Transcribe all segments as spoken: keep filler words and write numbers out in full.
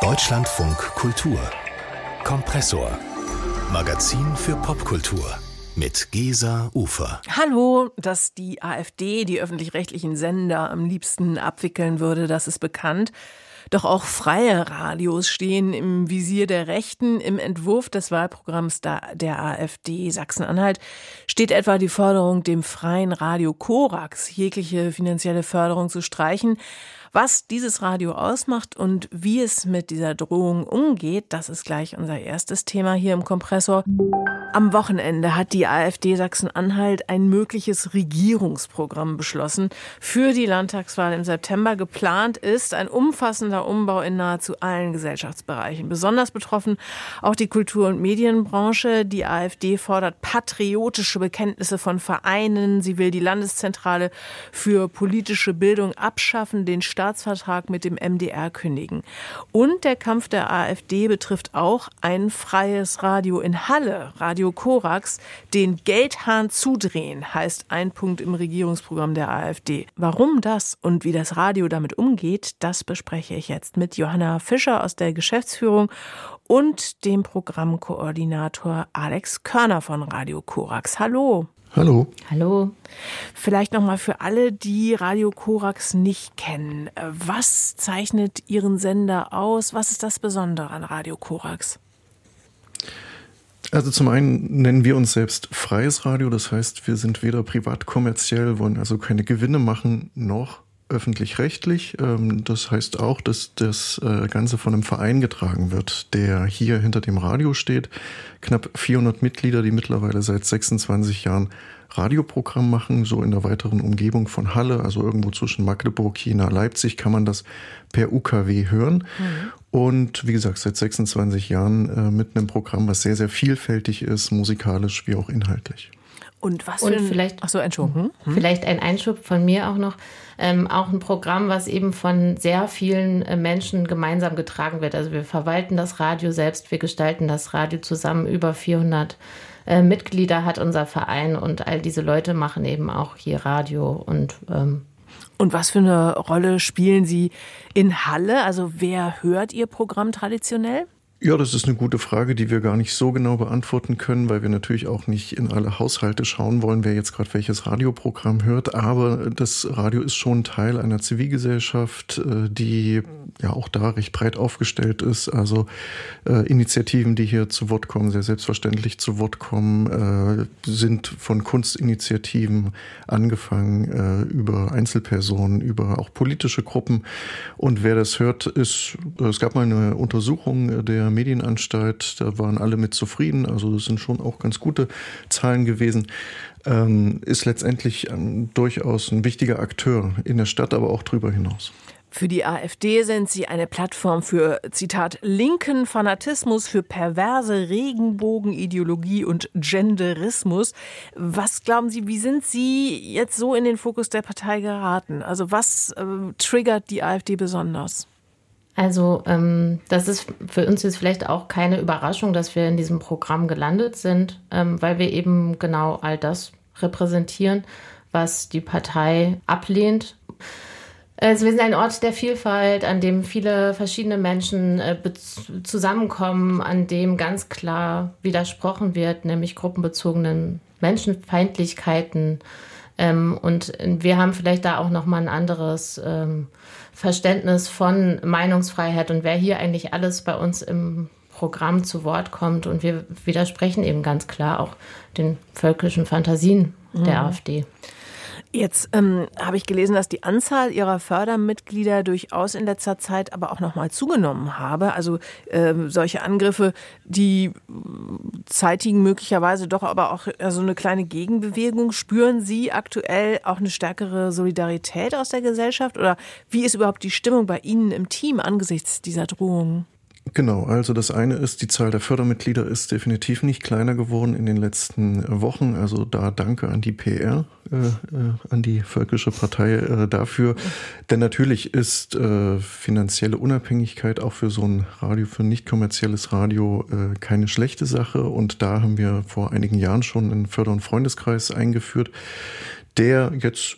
Deutschlandfunk Kultur Kompressor. Magazin für Popkultur mit Gesa Ufer. Hallo, dass die AfD die öffentlich-rechtlichen Sender am liebsten abwickeln würde, das ist bekannt. Doch auch freie Radios stehen im Visier der Rechten. Im Entwurf des Wahlprogramms der AfD Sachsen-Anhalt steht etwa die Forderung, dem freien Radio Korax jegliche finanzielle Förderung zu streichen. Was dieses Radio ausmacht und wie es mit dieser Drohung umgeht, das ist gleich unser erstes Thema hier im Kompressor. Am Wochenende hat die AfD Sachsen-Anhalt ein mögliches Regierungsprogramm beschlossen. Für die Landtagswahl im September geplant ist ein umfassender Umbau in nahezu allen Gesellschaftsbereichen. Besonders betroffen auch die Kultur- und Medienbranche. Die AfD fordert patriotische Bekenntnisse von Vereinen. Sie will die Landeszentrale für politische Bildung abschaffen, den Staatsvertrag mit dem M D R kündigen. Und der Kampf der AfD betrifft auch ein freies Radio in Halle, Radio Korax. Den Geldhahn zudrehen, heißt ein Punkt im Regierungsprogramm der AfD. Warum das und wie das Radio damit umgeht, das bespreche ich jetzt mit Johanna Fischer aus der Geschäftsführung und dem Programmkoordinator Alex Körner von Radio Korax. Hallo. Hallo. Hallo. Vielleicht nochmal für alle, die Radio Korax nicht kennen. Was zeichnet Ihren Sender aus? Was ist das Besondere an Radio Korax? Also zum einen nennen wir uns selbst freies Radio. Das heißt, wir sind weder privat kommerziell, wollen also keine Gewinne machen, noch öffentlich-rechtlich. Das heißt auch, dass das Ganze von einem Verein getragen wird, der hier hinter dem Radio steht. Knapp vierhundert Mitglieder, die mittlerweile seit sechsundzwanzig Jahren Radioprogramm machen, so in der weiteren Umgebung von Halle, also irgendwo zwischen Magdeburg, Jena, Leipzig, kann man das per U K W hören. Mhm. Und wie gesagt, seit sechsundzwanzig Jahren äh, mit einem Programm, was sehr, sehr vielfältig ist, musikalisch wie auch inhaltlich. Und was Und für ein, vielleicht, ach so, Entschuldigung. Hm? Vielleicht ein Einschub von mir auch noch. Ähm, auch ein Programm, was eben von sehr vielen äh, Menschen gemeinsam getragen wird. Also wir verwalten das Radio selbst, wir gestalten das Radio zusammen. Über vierhundert äh, Mitglieder hat unser Verein und all diese Leute machen eben auch hier Radio. Und, ähm, und was für eine Rolle spielen Sie in Halle? Also wer hört Ihr Programm traditionell? Ja, das ist eine gute Frage, die wir gar nicht so genau beantworten können, weil wir natürlich auch nicht in alle Haushalte schauen wollen, wer jetzt gerade welches Radioprogramm hört. Aber das Radio ist schon Teil einer Zivilgesellschaft, die ja auch da recht breit aufgestellt ist. Also äh, Initiativen, die hier zu Wort kommen, sehr selbstverständlich zu Wort kommen, äh, sind von Kunstinitiativen angefangen, äh, über Einzelpersonen, über auch politische Gruppen. Und wer das hört, ist, es gab mal eine Untersuchung der Medienanstalt, da waren alle mit zufrieden, also das sind schon auch ganz gute Zahlen gewesen, ähm, ist letztendlich ähm, durchaus ein wichtiger Akteur in der Stadt, aber auch darüber hinaus. Für die AfD sind sie eine Plattform für, Zitat, linken Fanatismus, für perverse Regenbogenideologie und Genderismus. Was glauben Sie, wie sind Sie jetzt so in den Fokus der Partei geraten? Also was äh, triggert die AfD besonders? Also ähm, das ist für uns jetzt vielleicht auch keine Überraschung, dass wir in diesem Programm gelandet sind, ähm, weil wir eben genau all das repräsentieren, was die Partei ablehnt. Also wir sind ein Ort der Vielfalt, an dem viele verschiedene Menschen äh, bez- zusammenkommen, an dem ganz klar widersprochen wird, nämlich gruppenbezogenen Menschenfeindlichkeiten. Ähm, und wir haben vielleicht da auch nochmal ein anderes ähm, Verständnis von Meinungsfreiheit und wer hier eigentlich alles bei uns im Programm zu Wort kommt. Und wir widersprechen eben ganz klar auch den völkischen Fantasien mhm. der AfD. Jetzt ähm, habe ich gelesen, dass die Anzahl ihrer Fördermitglieder durchaus in letzter Zeit aber auch nochmal zugenommen habe. Also ähm, solche Angriffe, die zeitigen möglicherweise doch aber auch so eine kleine Gegenbewegung. Spüren Sie aktuell auch eine stärkere Solidarität aus der Gesellschaft? Oder wie ist überhaupt die Stimmung bei Ihnen im Team angesichts dieser Drohungen? Genau, also das eine ist, die Zahl der Fördermitglieder ist definitiv nicht kleiner geworden in den letzten Wochen. Also da danke an die P R, äh, an die Völkische Partei äh, dafür. Denn natürlich ist äh, finanzielle Unabhängigkeit auch für so ein Radio, für ein nicht kommerzielles Radio äh, keine schlechte Sache. Und da haben wir vor einigen Jahren schon einen Förder- und Freundeskreis eingeführt, der jetzt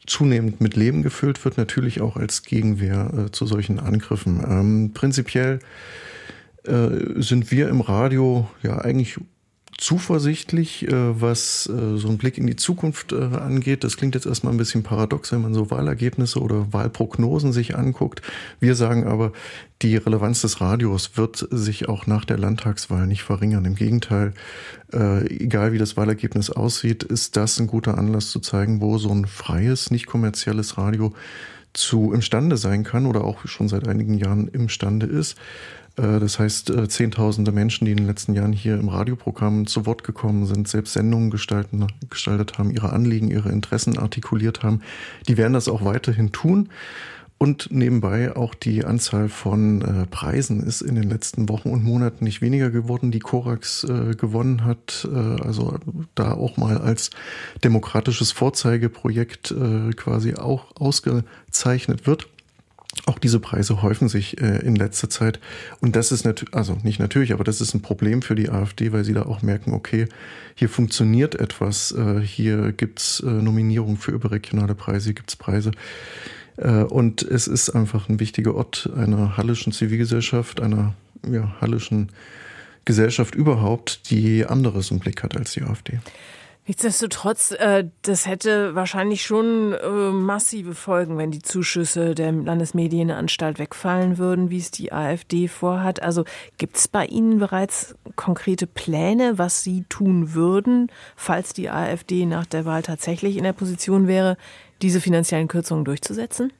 zunehmend mit Leben gefüllt wird, natürlich auch als Gegenwehr äh, zu solchen Angriffen. Ähm, prinzipiell äh, sind wir im Radio ja eigentlich zuversichtlich, äh, was äh, so einen Blick in die Zukunft äh, angeht. Das klingt jetzt erstmal ein bisschen paradox, wenn man so Wahlergebnisse oder Wahlprognosen sich anguckt. Wir sagen aber, die Relevanz des Radios wird sich auch nach der Landtagswahl nicht verringern. Im Gegenteil, äh, egal wie das Wahlergebnis aussieht, ist das ein guter Anlass zu zeigen, wo so ein freies, nicht kommerzielles Radio zu imstande sein kann oder auch schon seit einigen Jahren imstande ist. Das heißt, zehntausende Menschen, die in den letzten Jahren hier im Radioprogramm zu Wort gekommen sind, selbst Sendungen gestalten, gestaltet haben, ihre Anliegen, ihre Interessen artikuliert haben, die werden das auch weiterhin tun. Und nebenbei auch die Anzahl von äh, Preisen ist in den letzten Wochen und Monaten nicht weniger geworden, die Korax äh, gewonnen hat. Äh, also da auch mal als demokratisches Vorzeigeprojekt äh, quasi auch ausgezeichnet wird. Auch diese Preise häufen sich äh, in letzter Zeit. Und das ist natürlich, also nicht natürlich, aber das ist ein Problem für die AfD, weil sie da auch merken, okay, hier funktioniert etwas, äh, hier gibt's äh, Nominierungen für überregionale Preise, hier gibt's Preise. Äh, und es ist einfach ein wichtiger Ort einer hallischen Zivilgesellschaft, einer ja, hallischen Gesellschaft überhaupt, die anderes im Blick hat als die AfD. Nichtsdestotrotz, äh, das hätte wahrscheinlich schon äh, massive Folgen, wenn die Zuschüsse der Landesmedienanstalt wegfallen würden, wie es die AfD vorhat. Also gibt es bei Ihnen bereits konkrete Pläne, was Sie tun würden, falls die AfD nach der Wahl tatsächlich in der Position wäre, diese finanziellen Kürzungen durchzusetzen?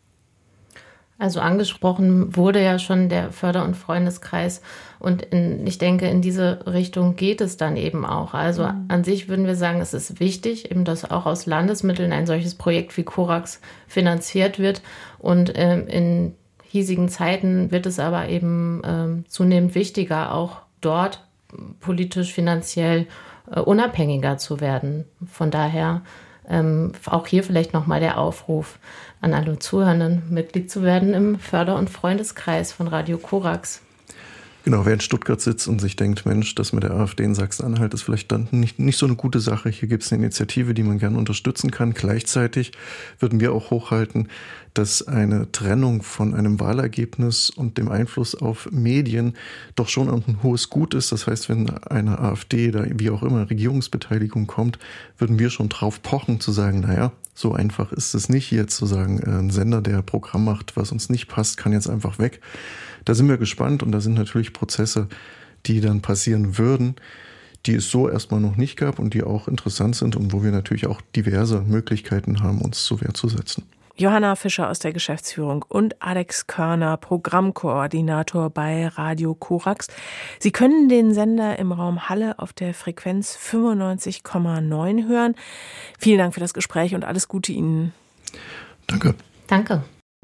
Also angesprochen wurde ja schon der Förder- und Freundeskreis und in, ich denke, in diese Richtung geht es dann eben auch. Also mhm. an sich würden wir sagen, es ist wichtig, eben, dass auch aus Landesmitteln ein solches Projekt wie Korax finanziert wird. Und ähm, in hiesigen Zeiten wird es aber eben ähm, zunehmend wichtiger, auch dort politisch, finanziell äh, unabhängiger zu werden. Von daher ähm, auch hier vielleicht nochmal der Aufruf an alle Zuhörenden, Mitglied zu werden im Förder- und Freundeskreis von Radio Korax. Genau, wer in Stuttgart sitzt und sich denkt, Mensch, das mit der AfD in Sachsen-Anhalt ist vielleicht dann nicht, nicht so eine gute Sache. Hier gibt es eine Initiative, die man gerne unterstützen kann. Gleichzeitig würden wir auch hochhalten, dass eine Trennung von einem Wahlergebnis und dem Einfluss auf Medien doch schon ein hohes Gut ist. Das heißt, wenn eine AfD oder wie auch immer Regierungsbeteiligung kommt, würden wir schon drauf pochen zu sagen, naja, so einfach ist es nicht, hier zu sagen, ein Sender, der Programm macht, was uns nicht passt, kann jetzt einfach weg. Da sind wir gespannt und da sind natürlich Prozesse, die dann passieren würden, die es so erstmal noch nicht gab und die auch interessant sind und wo wir natürlich auch diverse Möglichkeiten haben, uns zur Wehr zu setzen. Johanna Fischer aus der Geschäftsführung und Alex Körner, Programmkoordinator bei Radio Korax. Sie können den Sender im Raum Halle auf der Frequenz fünfundneunzig Komma neun hören. Vielen Dank für das Gespräch und alles Gute Ihnen. Danke. Danke.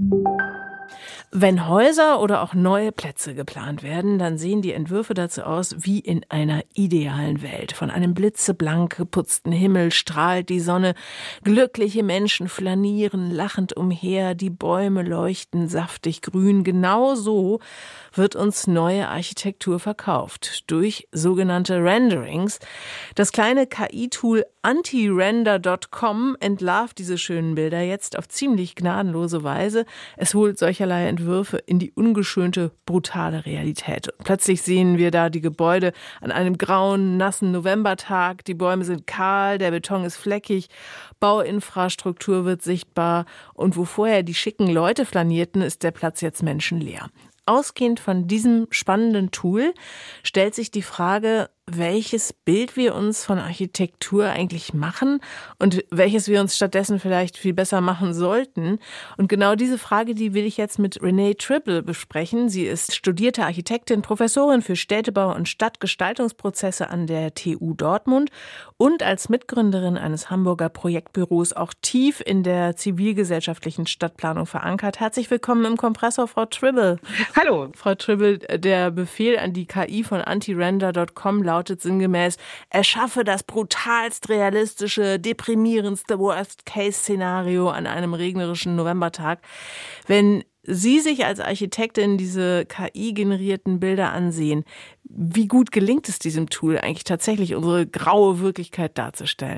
Wenn Häuser oder auch neue Plätze geplant werden, dann sehen die Entwürfe dazu aus wie in einer idealen Welt. Von einem blitzeblank geputzten Himmel strahlt die Sonne, glückliche Menschen flanieren lachend umher, die Bäume leuchten saftig grün. Genau so wird uns neue Architektur verkauft, durch sogenannte Renderings. Das kleine K I-Tool anti render Punkt com entlarvt diese schönen Bilder jetzt auf ziemlich gnadenlose Weise. Es holt solcherlei Entwürfe in die ungeschönte, brutale Realität. Und plötzlich sehen wir da die Gebäude an einem grauen, nassen Novembertag. Die Bäume sind kahl, der Beton ist fleckig, Bauinfrastruktur wird sichtbar. Und wo vorher die schicken Leute flanierten, ist der Platz jetzt menschenleer. Ausgehend von diesem spannenden Tool stellt sich die Frage, welches Bild wir uns von Architektur eigentlich machen und welches wir uns stattdessen vielleicht viel besser machen sollten. Und genau diese Frage, die will ich jetzt mit Renee Tribble besprechen. Sie ist studierte Architektin, Professorin für Städtebau und Stadtgestaltungsprozesse an der T U Dortmund und als Mitgründerin eines Hamburger Projektbüros auch tief in der zivilgesellschaftlichen Stadtplanung verankert. Herzlich willkommen im Kompressor, Frau Tribble. Hallo. Frau Tribble, der Befehl an die K I von anti render Punkt com lautet sinngemäß, erschaffe das brutalst realistische, deprimierendste Worst-Case-Szenario an einem regnerischen Novembertag. Wenn Sie sich als Architektin diese K I-generierten Bilder ansehen, wie gut gelingt es diesem Tool eigentlich tatsächlich, unsere graue Wirklichkeit darzustellen?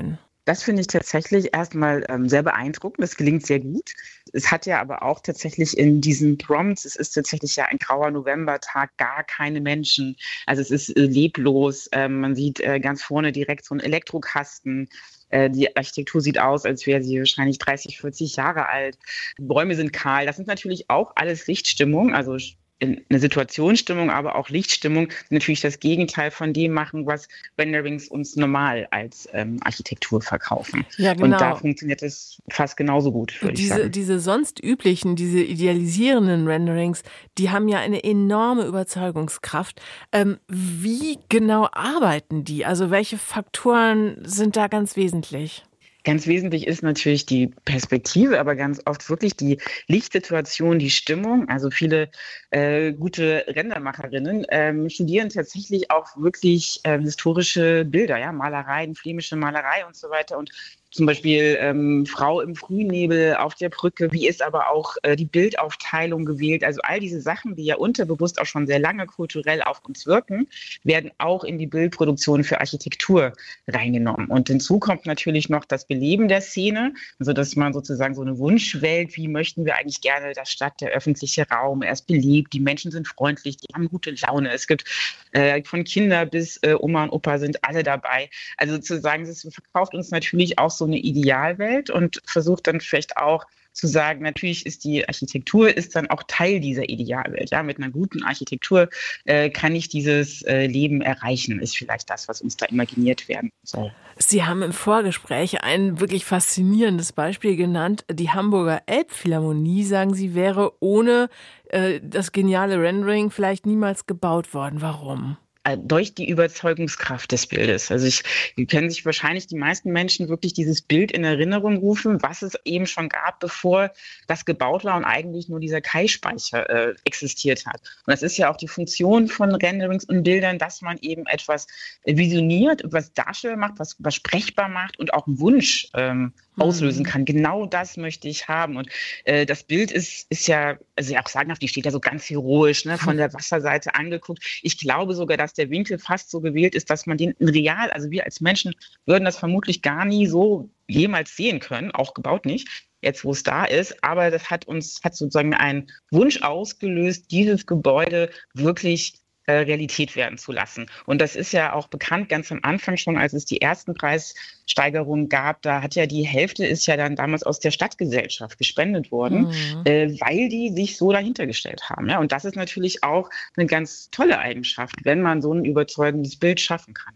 Das finde ich tatsächlich erstmal ähm, sehr beeindruckend. Das gelingt sehr gut. Es hat ja aber auch tatsächlich in diesen Prompts, es ist tatsächlich ja ein grauer Novembertag, gar keine Menschen. Also es ist äh, leblos. Ähm, man sieht äh, ganz vorne direkt so einen Elektrokasten. Äh, die Architektur sieht aus, als wäre sie wahrscheinlich dreißig, vierzig Jahre alt. Die Bäume sind kahl. Das sind natürlich auch alles Lichtstimmung, also eine Situationsstimmung, aber auch Lichtstimmung, die natürlich das Gegenteil von dem machen, was Renderings uns normal als ähm, Architektur verkaufen. Ja, genau. Und da funktioniert es fast genauso gut, würde diese, ich sagen. Diese sonst üblichen, diese idealisierenden Renderings, die haben ja eine enorme Überzeugungskraft. Ähm, wie genau arbeiten die? Also welche Faktoren sind da ganz wesentlich? Ganz wesentlich ist natürlich die Perspektive, aber ganz oft wirklich die Lichtsituation, die Stimmung. Also viele äh, gute Rendermacherinnen ähm, studieren tatsächlich auch wirklich äh, historische Bilder, ja, Malereien, flämische Malerei und so weiter. Und zum Beispiel ähm, Frau im Frühnebel auf der Brücke, wie ist aber auch äh, die Bildaufteilung gewählt. Also all diese Sachen, die ja unterbewusst auch schon sehr lange kulturell auf uns wirken, werden auch in die Bildproduktion für Architektur reingenommen. Und hinzu kommt natürlich noch das Beleben der Szene, also dass man sozusagen so eine Wunschwelt, wie möchten wir eigentlich gerne, dass Stadt, der öffentliche Raum, er ist belebt, die Menschen sind freundlich, die haben gute Laune. Es gibt äh, von Kinder bis äh, Oma und Opa sind alle dabei. Also sozusagen, es verkauft uns natürlich auch so eine Idealwelt und versucht dann vielleicht auch zu sagen, natürlich ist die Architektur ist dann auch Teil dieser Idealwelt. Ja, mit einer guten Architektur äh, kann ich dieses äh, Leben erreichen, ist vielleicht das, was uns da imaginiert werden soll. Sie haben im Vorgespräch ein wirklich faszinierendes Beispiel genannt. Die Hamburger Elbphilharmonie, sagen Sie, wäre ohne äh, das geniale Rendering vielleicht niemals gebaut worden. Warum? Durch die Überzeugungskraft des Bildes. Also ich, die können sich wahrscheinlich die meisten Menschen wirklich dieses Bild in Erinnerung rufen, was es eben schon gab, bevor das gebaut war und eigentlich nur dieser Kai-Speicher äh, existiert hat. Und das ist ja auch die Funktion von Renderings und Bildern, dass man eben etwas visioniert, was darstellbar macht, was, was sprechbar macht und auch einen Wunsch ähm, auslösen kann. Genau das möchte ich haben. Und äh, das Bild ist, ist ja, also ja auch sagenhaft, die steht ja so ganz heroisch, ne, von der Wasserseite angeguckt. Ich glaube sogar, dass der Winkel fast so gewählt ist, dass man den real, also wir als Menschen würden das vermutlich gar nie so jemals sehen können, auch gebaut nicht, jetzt wo es da ist. Aber das hat uns, hat sozusagen einen Wunsch ausgelöst, dieses Gebäude wirklich Realität werden zu lassen. Und das ist ja auch bekannt, ganz am Anfang schon, als es die ersten Preissteigerungen gab, da hat ja die Hälfte ist ja dann damals aus der Stadtgesellschaft gespendet worden, mhm. äh, weil die sich so dahinter gestellt haben. Ja? Und das ist natürlich auch eine ganz tolle Eigenschaft, wenn man so ein überzeugendes Bild schaffen kann.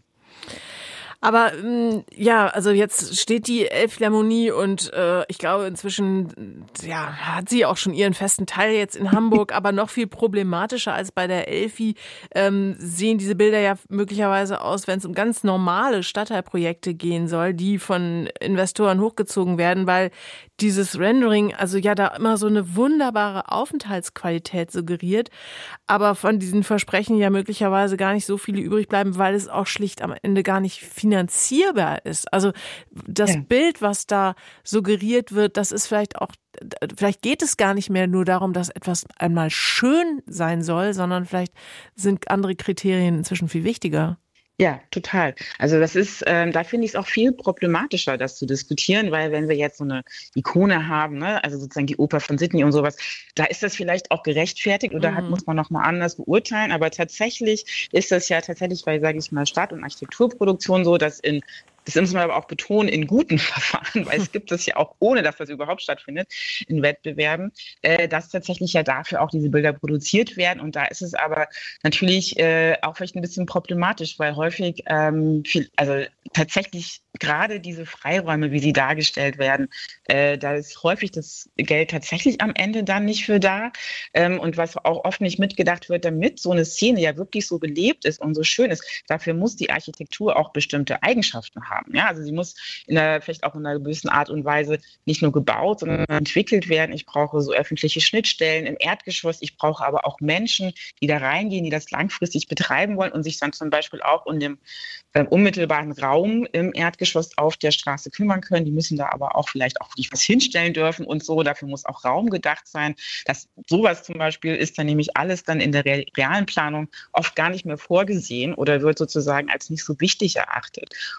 Aber ja, also jetzt steht die Elbphilharmonie und äh, ich glaube inzwischen ja, hat sie auch schon ihren festen Teil jetzt in Hamburg, aber noch viel problematischer als bei der Elfi ähm, sehen diese Bilder ja möglicherweise aus, wenn es um ganz normale Stadtteilprojekte gehen soll, die von Investoren hochgezogen werden, weil dieses Rendering also ja da immer so eine wunderbare Aufenthaltsqualität suggeriert, aber von diesen Versprechen ja möglicherweise gar nicht so viele übrig bleiben, weil es auch schlicht am Ende gar nicht finanzierbar ist. Also das ja. Bild, was da suggeriert wird, das ist vielleicht auch, vielleicht geht es gar nicht mehr nur darum, dass etwas einmal schön sein soll, sondern vielleicht sind andere Kriterien inzwischen viel wichtiger. Ja, total. Also das ist, ähm, da finde ich es auch viel problematischer, das zu diskutieren, weil wenn wir jetzt so eine Ikone haben, ne, also sozusagen die Oper von Sydney und sowas, da ist das vielleicht auch gerechtfertigt oder mhm. hat, muss man nochmal anders beurteilen. Aber tatsächlich ist das ja tatsächlich bei, sage ich mal, Stadt- und Architekturproduktion so, dass in Das muss man aber auch betonen, in guten Verfahren, weil es gibt es ja auch, ohne dass das überhaupt stattfindet, in Wettbewerben, äh, dass tatsächlich ja dafür auch diese Bilder produziert werden. Und da ist es aber natürlich äh, auch vielleicht ein bisschen problematisch, weil häufig, ähm, viel, also tatsächlich gerade diese Freiräume, wie sie dargestellt werden, äh, da ist häufig das Geld tatsächlich am Ende dann nicht für da. Ähm, und was auch oft nicht mitgedacht wird, damit so eine Szene ja wirklich so belebt ist und so schön ist, dafür muss die Architektur auch bestimmte Eigenschaften haben. Haben. Ja, also sie muss in einer, vielleicht auch in einer gewissen Art und Weise nicht nur gebaut, sondern entwickelt werden. Ich brauche so öffentliche Schnittstellen im Erdgeschoss. Ich brauche aber auch Menschen, die da reingehen, die das langfristig betreiben wollen und sich dann zum Beispiel auch um den äh, unmittelbaren Raum im Erdgeschoss auf der Straße kümmern können. Die müssen da aber auch vielleicht auch nicht was hinstellen dürfen und so. Dafür muss auch Raum gedacht sein. Das, sowas zum Beispiel ist dann nämlich alles dann in der re- realen Planung oft gar nicht mehr vorgesehen oder wird sozusagen als nicht so wichtig erachtet. Und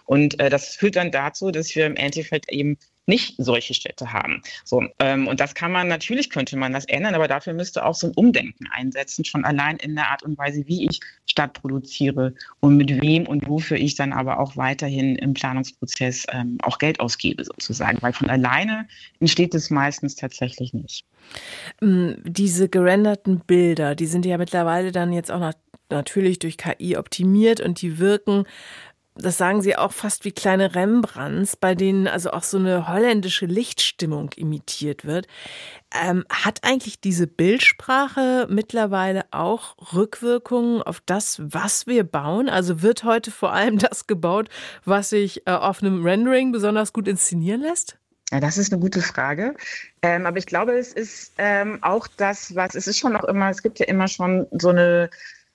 äh, das führt dann dazu, dass wir im Endeffekt eben nicht solche Städte haben. So, ähm, und das kann man, natürlich könnte man das ändern, aber dafür müsste auch so ein Umdenken einsetzen, schon allein in der Art und Weise, wie ich Stadt produziere und mit wem und wofür ich dann aber auch weiterhin im Planungsprozess ähm, auch Geld ausgebe sozusagen, weil von alleine entsteht es meistens tatsächlich nicht. Diese gerenderten Bilder, die sind ja mittlerweile dann jetzt auch nat- natürlich durch K I optimiert und die wirken, das sagen Sie auch, fast wie kleine Rembrandts, bei denen also auch so eine holländische Lichtstimmung imitiert wird. Ähm, hat eigentlich diese Bildsprache mittlerweile auch Rückwirkungen auf das, was wir bauen? Also wird heute vor allem das gebaut, was sich äh, auf einem Rendering besonders gut inszenieren lässt? Ja, das ist eine gute Frage. Ähm, aber ich glaube, es ist ähm, auch das, was, es ist schon noch immer, es gibt ja immer schon so eine,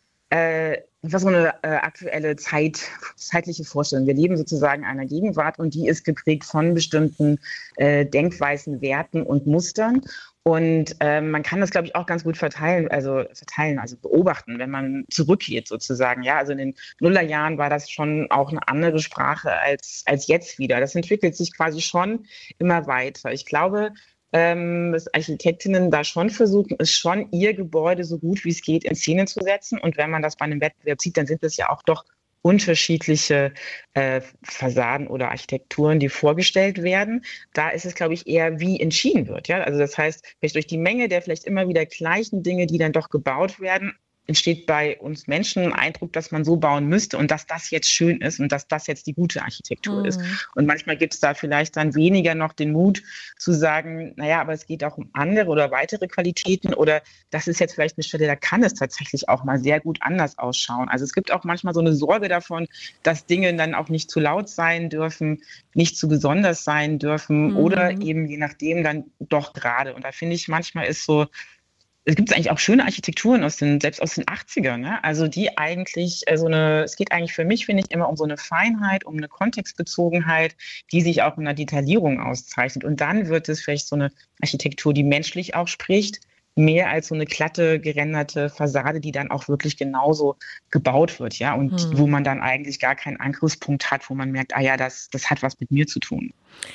äh, so eine äh, aktuelle Zeit, zeitliche Vorstellung. Wir leben sozusagen in einer Gegenwart und die ist geprägt von bestimmten äh, Denkweisen, Werten und Mustern. Und ähm, man kann das, glaube ich, auch ganz gut verteilen, also verteilen, also beobachten, wenn man zurückgeht sozusagen. Ja, also in den Nullerjahren war das schon auch eine andere Sprache als, als jetzt wieder. Das entwickelt sich quasi schon immer weiter. Ich glaube, ähm, dass Architektinnen da schon versuchen, ist schon ihr Gebäude so gut wie es geht in Szene zu setzen. Und wenn man das bei einem Wettbewerb sieht, dann sind es ja auch doch unterschiedliche äh, Fassaden oder Architekturen, die vorgestellt werden. Da ist es, glaube ich, eher, wie entschieden wird. Ja? Also das heißt, vielleicht durch die Menge der vielleicht immer wieder gleichen Dinge, die dann doch gebaut werden, entsteht bei uns Menschen ein Eindruck, dass man so bauen müsste und dass das jetzt schön ist und dass das jetzt die gute Architektur mhm. ist. Und manchmal gibt es da vielleicht dann weniger noch den Mut zu sagen, naja, aber es geht auch um andere oder weitere Qualitäten oder das ist jetzt vielleicht eine Stelle, da kann es tatsächlich auch mal sehr gut anders ausschauen. Also es gibt auch manchmal so eine Sorge davon, dass Dinge dann auch nicht zu laut sein dürfen, nicht zu besonders sein dürfen mhm. oder eben je nachdem dann doch gerade. Und da finde ich, manchmal ist so, es gibt eigentlich auch schöne Architekturen aus den, selbst aus den achtzigern, ne? Also die eigentlich so eine, es geht eigentlich für mich, finde ich, immer um so eine Feinheit, um eine Kontextbezogenheit, die sich auch in der Detaillierung auszeichnet. Und dann wird es vielleicht so eine Architektur, die menschlich auch spricht, mehr als so eine glatte, gerenderte Fassade, die dann auch wirklich genauso gebaut wird, ja, und hm. wo man dann eigentlich gar keinen Angriffspunkt hat, wo man merkt, ah ja, das, das hat was mit mir zu tun.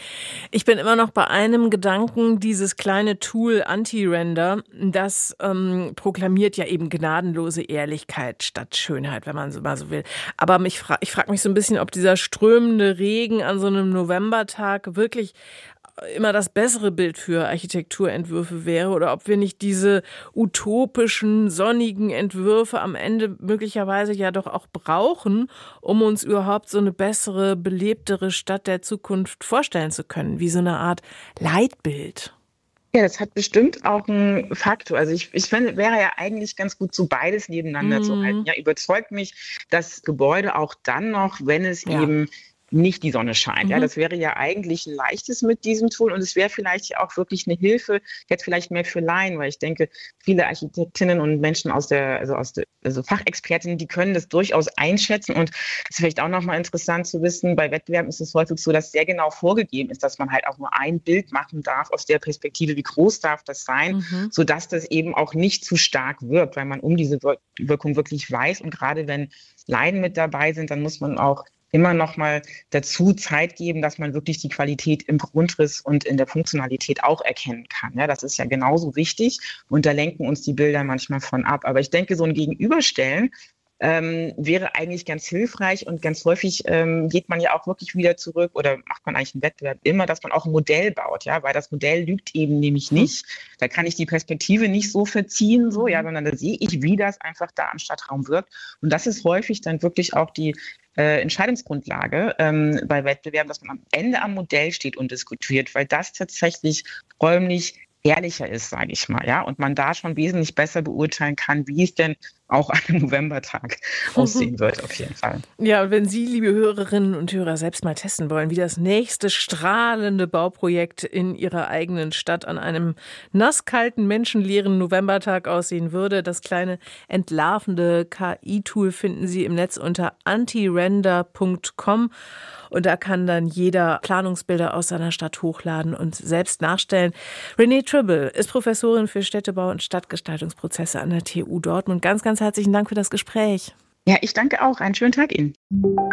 Ich bin immer noch bei einem Gedanken, dieses kleine Tool Anti-Render, das ähm, proklamiert ja eben gnadenlose Ehrlichkeit statt Schönheit, wenn man so mal so will. Aber mich fra- ich frage mich so ein bisschen, ob dieser strömende Regen an so einem Novembertag wirklich immer das bessere Bild für Architekturentwürfe wäre oder ob wir nicht diese utopischen, sonnigen Entwürfe am Ende möglicherweise ja doch auch brauchen, um uns überhaupt so eine bessere, belebtere Stadt der Zukunft vorstellen zu können, wie so eine Art Leitbild. Ja, das hat bestimmt auch einen Faktor. Also ich, ich finde, wäre ja eigentlich ganz gut, so beides nebeneinander mm. zu halten. Ja, überzeugt mich das Gebäude auch dann noch, wenn es ja. eben nicht die Sonne scheint. Mhm. Ja, das wäre ja eigentlich ein leichtes mit diesem Tool und es wäre vielleicht auch wirklich eine Hilfe, jetzt vielleicht mehr für Laien, weil ich denke, viele Architektinnen und Menschen aus der, also aus der, also Fachexpertinnen, die können das durchaus einschätzen und das ist vielleicht auch nochmal interessant zu wissen, bei Wettbewerben ist es häufig so, dass sehr genau vorgegeben ist, dass man halt auch nur ein Bild machen darf aus der Perspektive, wie groß darf das sein, mhm. sodass das eben auch nicht zu stark wirkt, weil man um diese Wirkung wirklich weiß und gerade wenn Laien mit dabei sind, dann muss man auch immer noch mal dazu Zeit geben, dass man wirklich die Qualität im Grundriss und in der Funktionalität auch erkennen kann. Ja, das ist ja genauso wichtig und da lenken uns die Bilder manchmal von ab. Aber ich denke, so ein Gegenüberstellen ähm, wäre eigentlich ganz hilfreich und ganz häufig ähm, geht man ja auch wirklich wieder zurück oder macht man eigentlich einen Wettbewerb immer, dass man auch ein Modell baut, ja, weil das Modell lügt eben nämlich nicht. Da kann ich die Perspektive nicht so verziehen, so, ja, sondern da sehe ich, wie das einfach da am Stadtraum wirkt. Und das ist häufig dann wirklich auch die Äh, Entscheidungsgrundlage ähm, bei Wettbewerben, dass man am Ende am Modell steht und diskutiert, weil das tatsächlich räumlich ehrlicher ist, sage ich mal, ja, und man da schon wesentlich besser beurteilen kann, wie es denn auch an einem Novembertag aussehen wird, auf jeden Fall. Ja, und wenn Sie, liebe Hörerinnen und Hörer, selbst mal testen wollen, wie das nächste strahlende Bauprojekt in Ihrer eigenen Stadt an einem nasskalten, menschenleeren Novembertag aussehen würde, das kleine entlarvende K I-Tool finden Sie im Netz unter antirender punkt com. Und da kann dann jeder Planungsbilder aus seiner Stadt hochladen und selbst nachstellen. Renée Tribble ist Professorin für Städtebau und Stadtgestaltungsprozesse an der T U Dortmund. Ganz, ganz herzlichen Dank für das Gespräch. Ja, ich danke auch. Einen schönen Tag Ihnen.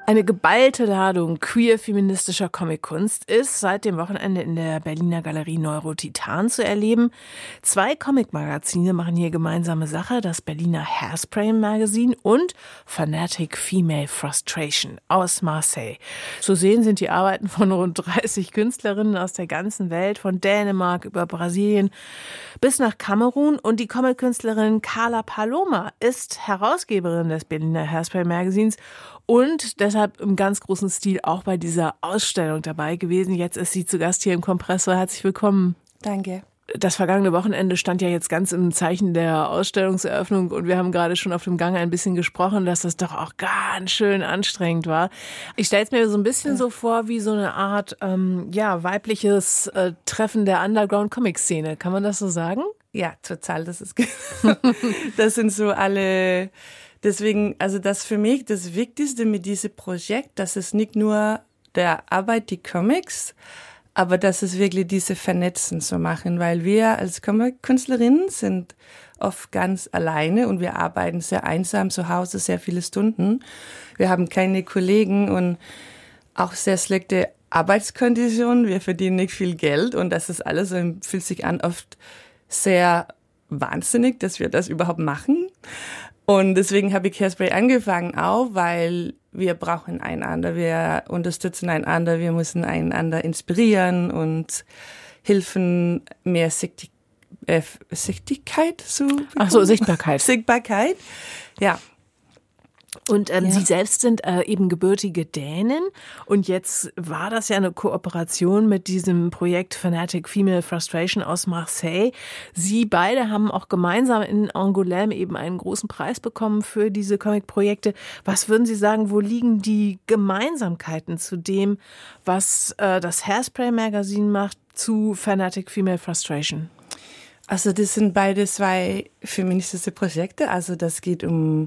Eine geballte Ladung queer-feministischer Comickunst ist seit dem Wochenende in der Berliner Galerie Neurotitan zu erleben. Zwei Comic-Magazine machen hier gemeinsame Sache, das Berliner Hairspray Magazine und Fanatic Female Frustration aus Marseille. Zu sehen sind die Arbeiten von rund dreißig Künstlerinnen aus der ganzen Welt, von Dänemark über Brasilien bis nach Kamerun. Und die Comic-Künstlerin Carla Paloma ist Herausgeberin des Berliner Hairspray Magazins und deshalb im ganz großen Stil auch bei dieser Ausstellung dabei gewesen. Jetzt ist sie zu Gast hier im Kompressor. Herzlich willkommen. Danke. Das vergangene Wochenende stand ja jetzt ganz im Zeichen der Ausstellungseröffnung und wir haben gerade schon auf dem Gang ein bisschen gesprochen, dass das doch auch ganz schön anstrengend war. Ich stelle es mir so ein bisschen so vor wie so eine Art ähm, ja, weibliches äh, Treffen der Underground-Comic-Szene. Kann man das so sagen? Ja, total. Das ist das sind so alle. Deswegen, also das für mich das Wichtigste mit diesem Projekt, dass es nicht nur der Arbeit, die Comics, aber dass es wirklich diese Vernetzen zu machen, weil wir als Comic-Künstlerinnen sind oft ganz alleine und wir arbeiten sehr einsam zu Hause, sehr viele Stunden. Wir haben keine Kollegen und auch sehr schlechte Arbeitskonditionen. Wir verdienen nicht viel Geld und das ist alles, fühlt sich an oft sehr wahnsinnig, dass wir das überhaupt machen. Und deswegen habe ich Hairspray angefangen auch, weil wir brauchen einander, wir unterstützen einander, wir müssen einander inspirieren und helfen, mehr Sichtig- äh, Sichtigkeit zu bekommen. Ach so, Sichtbarkeit. Sichtbarkeit, ja. Und ähm, Ja. Sie selbst sind äh, eben gebürtige Dänin und jetzt war das ja eine Kooperation mit diesem Projekt Fanatic Female Frustration aus Marseille. Sie beide haben auch gemeinsam in Angoulême eben einen großen Preis bekommen für diese Comic-Projekte. Was würden Sie sagen, wo liegen die Gemeinsamkeiten zu dem, was äh, das Hairspray Magazine macht, zu Fanatic Female Frustration? Also das sind beide zwei feministische Projekte, also das geht um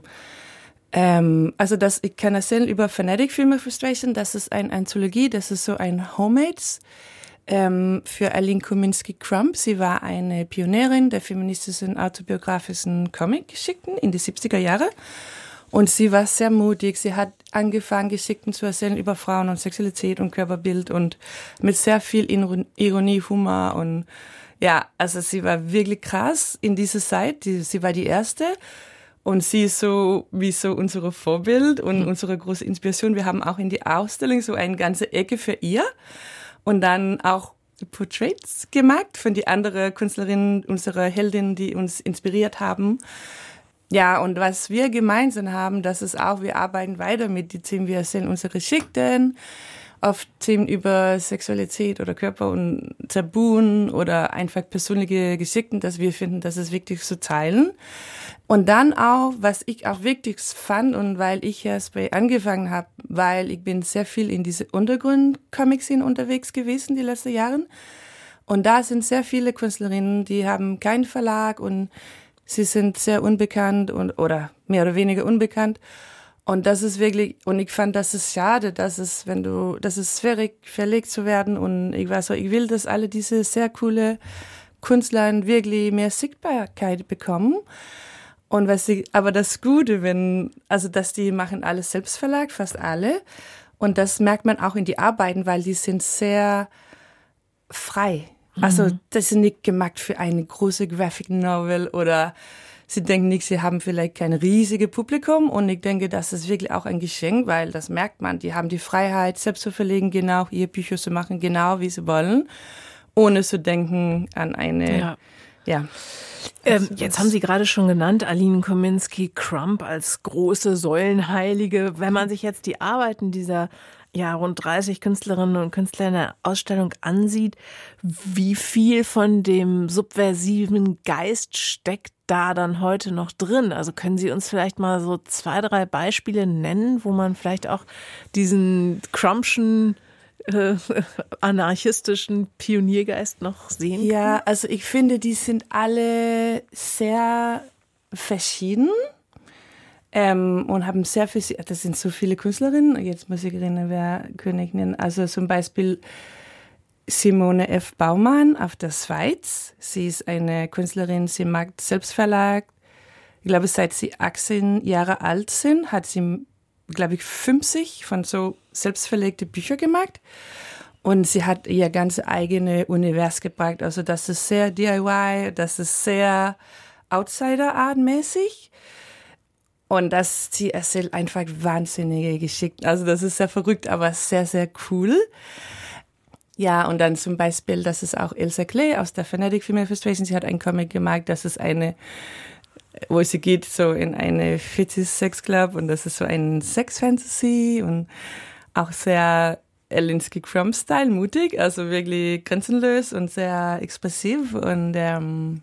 Ähm, also das, ich kann erzählen über Fanatic Female Frustration, das ist eine Anthologie, das ist so ein Homemates ähm, für Aline Kominsky-Crump. Sie war eine Pionierin der feministischen autobiografischen Comic-Geschichten in die siebziger Jahre und sie war sehr mutig. Sie hat angefangen, Geschichten zu erzählen über Frauen und Sexualität und Körperbild und mit sehr viel Ironie, Humor und ja, also sie war wirklich krass in dieser Zeit. Die, sie war die erste. Und sie ist so wie so unser Vorbild und mhm. unsere große Inspiration. Wir haben auch in die Ausstellung so eine ganze Ecke für ihr und dann auch Portraits gemacht von die anderen Künstlerinnen, unserer Heldinnen, die uns inspiriert haben. Ja, und was wir gemeinsam haben, das ist auch, wir arbeiten weiter mit den Themen, wir erzählen unsere Geschichten, oft Themen über Sexualität oder Körper und Tabuen oder einfach persönliche Geschichten, dass wir finden, das ist wichtig zu teilen. Und dann auch, was ich auch wichtig fand und weil ich Hairspray angefangen habe, weil ich bin sehr viel in diese Untergrund-Comic-Szene unterwegs gewesen die letzten Jahre. Und da sind sehr viele Künstlerinnen, die haben keinen Verlag und sie sind sehr unbekannt und oder mehr oder weniger unbekannt. Und das ist wirklich, und ich fand, das ist schade, dass es, wenn du, das ist schwierig verlegt zu werden und ich war so, ich will, dass alle diese sehr coole Künstler wirklich mehr Sichtbarkeit bekommen. Und was sie, aber das Gute, wenn, also, dass die machen alles Selbstverlag, fast alle. Und das merkt man auch in die Arbeiten, weil die sind sehr frei. Mhm. Also, das sind nicht gemacht für eine große Graphic Novel oder sie denken nicht, sie haben vielleicht kein riesiges Publikum. Und ich denke, das ist wirklich auch ein Geschenk, weil das merkt man. Die haben die Freiheit, selbst zu verlegen, genau, ihr Bücher zu machen, genau wie sie wollen, ohne zu denken an eine, ja. ja. Ähm, jetzt haben Sie gerade schon genannt, Aline Kominsky-Crump als große Säulenheilige. Wenn man sich jetzt die Arbeiten dieser ja, rund dreißig Künstlerinnen und Künstler in der Ausstellung ansieht, wie viel von dem subversiven Geist steckt da dann heute noch drin? Also können Sie uns vielleicht mal so zwei, drei Beispiele nennen, wo man vielleicht auch diesen Crumpschen Äh, anarchistischen Pioniergeist noch sehen kann? Ja, also ich finde, die sind alle sehr verschieden ähm, und haben sehr viel, das sind so viele Künstlerinnen, jetzt muss ich erinnern, wer König nennen, also zum Beispiel Simone F. Baumann aus der Schweiz. Sie ist eine Künstlerin, sie macht Selbstverlag. Ich glaube, seit sie achtzehn Jahre alt sind, hat sie glaube ich, fünfzig von so selbstverlegte Bücher gemacht. Und sie hat ihr ganz eigene Univers gebracht. Also das ist sehr D I Y, das ist sehr Outsider-Art-mäßig. Und das, sie erzählt einfach wahnsinnige Geschichten. Also das ist sehr verrückt, aber sehr, sehr cool. Ja, und dann zum Beispiel, das ist auch Ilse Clay aus der Phonetic Female Frustration. Sie hat einen Comic gemacht, das ist eine, wo sie geht so in eine Fetisch-Sex-Club und das ist so ein Sex-Fantasy und auch sehr Alinsky Crumb-Style, mutig, also wirklich grenzenlos und sehr expressiv und ähm,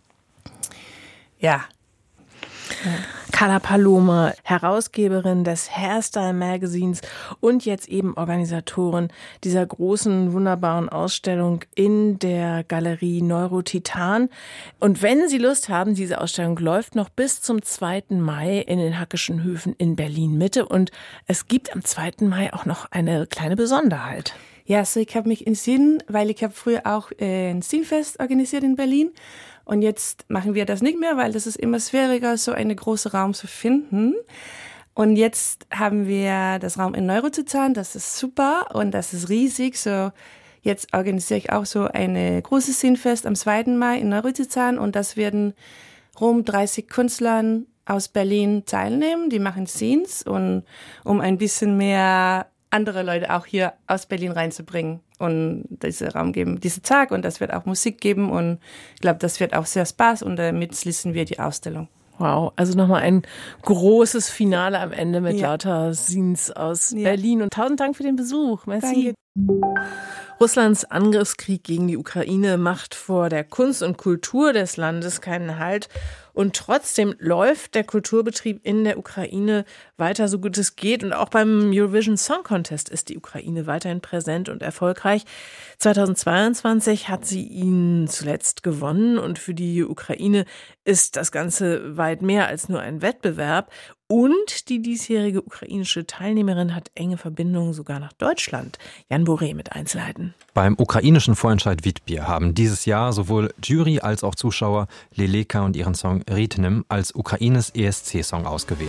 ja. ja. Carla Paloma, Herausgeberin des Hairstyle Magazins und jetzt eben Organisatorin dieser großen, wunderbaren Ausstellung in der Galerie Neurotitan. Und wenn Sie Lust haben, diese Ausstellung läuft noch bis zum zweiten Mai in den Hackischen Höfen in Berlin-Mitte. Und es gibt am zweiten Mai auch noch eine kleine Besonderheit. Ja, also ich habe mich entschieden, weil ich habe früher auch äh, ein Scenefest organisiert in Berlin. Und jetzt machen wir das nicht mehr, weil das ist immer schwieriger, so einen großen Raum zu finden. Und jetzt haben wir das Raum in Neurotitan, das ist super und das ist riesig. So, jetzt organisiere ich auch so eine große Scenefest am zweiten Mai in Neurotitan und das werden rund dreißig Künstlern aus Berlin teilnehmen. Die machen Scenes und um ein bisschen mehr andere Leute auch hier aus Berlin reinzubringen und diesen Raum geben, diesen Tag und das wird auch Musik geben und ich glaube, das wird auch sehr Spaß und damit schließen wir die Ausstellung. Wow, also nochmal ein großes Finale am Ende mit ja. lauter Scenes aus ja. Berlin und tausend Dank für den Besuch. Merci. Danke. Russlands Angriffskrieg gegen die Ukraine macht vor der Kunst und Kultur des Landes keinen Halt. Und trotzdem läuft der Kulturbetrieb in der Ukraine weiter so gut es geht. Und auch beim Eurovision Song Contest ist die Ukraine weiterhin präsent und erfolgreich. zweitausendzweiundzwanzig hat sie ihn zuletzt gewonnen. Und für die Ukraine ist das Ganze weit mehr als nur ein Wettbewerb. Und die diesjährige ukrainische Teilnehmerin hat enge Verbindungen sogar nach Deutschland. Jan Boré mit Einzelheiten. Beim ukrainischen Vorentscheid Vitbier haben dieses Jahr sowohl Jury als auch Zuschauer Leleka und ihren Song Rytnym als Ukraines E S C-Song ausgewählt.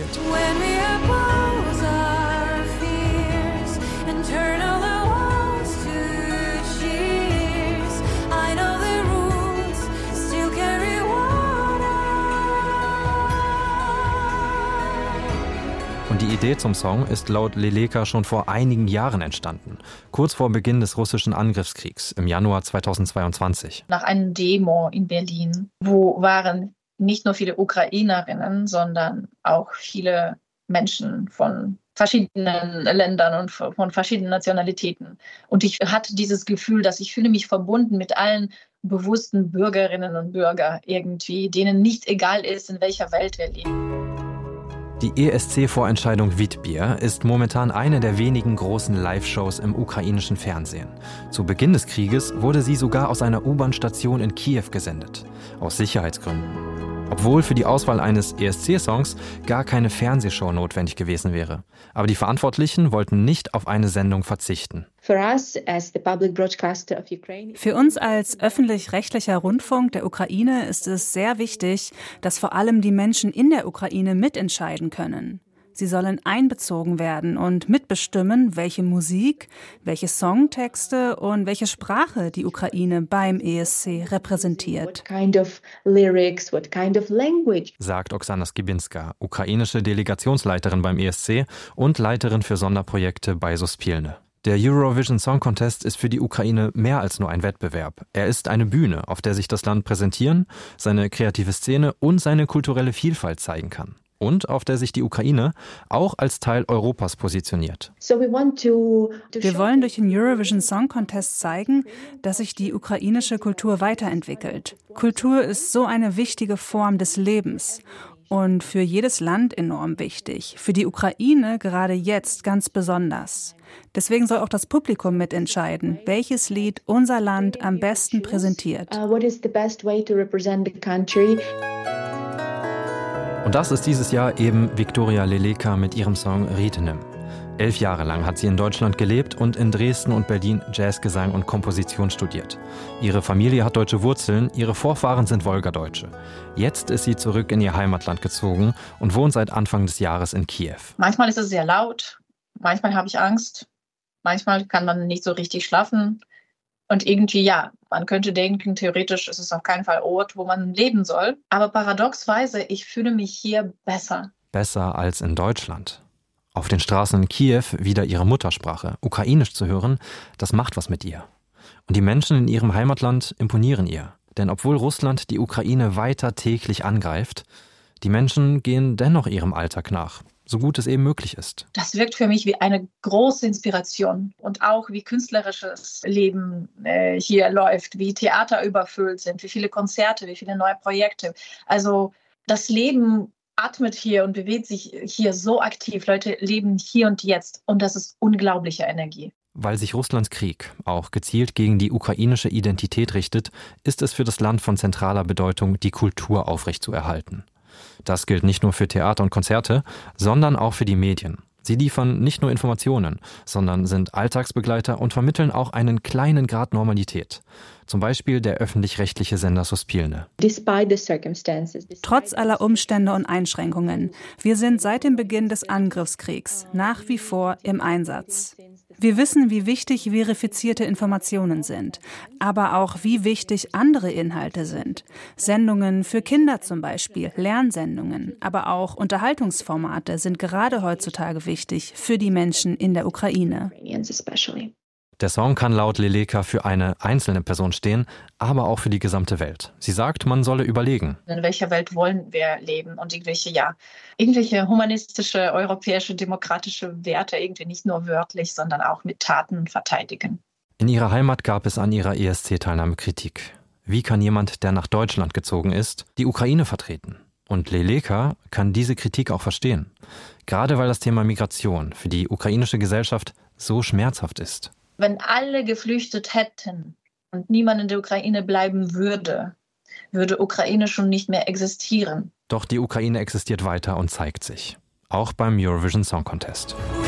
Und die Idee zum Song ist laut Leleka schon vor einigen Jahren entstanden, kurz vor Beginn des russischen Angriffskriegs im Januar zweitausendzweiundzwanzig. Nach einer Demo in Berlin, wo waren nicht nur viele Ukrainerinnen, sondern auch viele Menschen von verschiedenen Ländern und von verschiedenen Nationalitäten. Und ich hatte dieses Gefühl, dass ich fühle mich verbunden mit allen bewussten Bürgerinnen und Bürgern irgendwie, denen nicht egal ist, in welcher Welt wir leben. Die E S C-Vorentscheidung Vitbier ist momentan eine der wenigen großen Live-Shows im ukrainischen Fernsehen. Zu Beginn des Krieges wurde sie sogar aus einer U-Bahn-Station in Kiew gesendet, aus Sicherheitsgründen. Obwohl für die Auswahl eines E S C-Songs gar keine Fernsehshow notwendig gewesen wäre. Aber die Verantwortlichen wollten nicht auf eine Sendung verzichten. Für uns als öffentlich-rechtlicher Rundfunk der Ukraine ist es sehr wichtig, dass vor allem die Menschen in der Ukraine mitentscheiden können. Sie sollen einbezogen werden und mitbestimmen, welche Musik, welche Songtexte und welche Sprache die Ukraine beim E S C repräsentiert. Sagt Oksana Skibinska, ukrainische Delegationsleiterin beim E S C und Leiterin für Sonderprojekte bei Sospielne. Der Eurovision Song Contest ist für die Ukraine mehr als nur ein Wettbewerb. Er ist eine Bühne, auf der sich das Land präsentieren, seine kreative Szene und seine kulturelle Vielfalt zeigen kann. Und auf der sich die Ukraine auch als Teil Europas positioniert. Wir wollen durch den Eurovision Song Contest zeigen, dass sich die ukrainische Kultur weiterentwickelt. Kultur ist so eine wichtige Form des Lebens und für jedes Land enorm wichtig, für die Ukraine gerade jetzt ganz besonders. Deswegen soll auch das Publikum mitentscheiden, welches Lied unser Land am besten präsentiert. Und das ist dieses Jahr eben Viktoria Leleka mit ihrem Song Rytnym. Elf Jahre lang hat sie in Deutschland gelebt und in Dresden und Berlin Jazzgesang und Komposition studiert. Ihre Familie hat deutsche Wurzeln, ihre Vorfahren sind Wolgadeutsche. Jetzt ist sie zurück in ihr Heimatland gezogen und wohnt seit Anfang des Jahres in Kiew. Manchmal ist es sehr laut, manchmal habe ich Angst, manchmal kann man nicht so richtig schlafen. Und irgendwie, ja, man könnte denken, theoretisch ist es auf keinen Fall Ort, wo man leben soll. Aber paradoxweise, ich fühle mich hier besser. Besser als in Deutschland. Auf den Straßen in Kiew wieder ihre Muttersprache, Ukrainisch zu hören, das macht was mit ihr. Und die Menschen in ihrem Heimatland imponieren ihr. Denn obwohl Russland die Ukraine weiter täglich angreift, die Menschen gehen dennoch ihrem Alltag nach, so gut es eben möglich ist. Das wirkt für mich wie eine große Inspiration und auch wie künstlerisches Leben äh, hier läuft, wie Theater überfüllt sind, wie viele Konzerte, wie viele neue Projekte. Also das Leben atmet hier und bewegt sich hier so aktiv. Leute leben hier und jetzt und das ist unglaubliche Energie. Weil sich Russlands Krieg auch gezielt gegen die ukrainische Identität richtet, ist es für das Land von zentraler Bedeutung, die Kultur aufrechtzuerhalten. Das gilt nicht nur für Theater und Konzerte, sondern auch für die Medien. Sie liefern nicht nur Informationen, sondern sind Alltagsbegleiter und vermitteln auch einen kleinen Grad Normalität. Zum Beispiel der öffentlich-rechtliche Sender Sospilne. Trotz aller Umstände und Einschränkungen, wir sind seit dem Beginn des Angriffskriegs nach wie vor im Einsatz. Wir wissen, wie wichtig verifizierte Informationen sind, aber auch, wie wichtig andere Inhalte sind. Sendungen für Kinder zum Beispiel, Lernsendungen, aber auch Unterhaltungsformate sind gerade heutzutage wichtig für die Menschen in der Ukraine. Der Song kann laut Leleka für eine einzelne Person stehen, aber auch für die gesamte Welt. Sie sagt, man solle überlegen. In welcher Welt wollen wir leben und irgendwelche, ja, irgendwelche humanistische, europäische, demokratische Werte irgendwie nicht nur wörtlich, sondern auch mit Taten verteidigen. In ihrer Heimat gab es an ihrer E S C-Teilnahme Kritik. Wie kann jemand, der nach Deutschland gezogen ist, die Ukraine vertreten? Und Leleka kann diese Kritik auch verstehen. Gerade weil das Thema Migration für die ukrainische Gesellschaft so schmerzhaft ist. Wenn alle geflüchtet hätten und niemand in der Ukraine bleiben würde, würde Ukraine schon nicht mehr existieren. Doch die Ukraine existiert weiter und zeigt sich. Auch beim Eurovision Song Contest.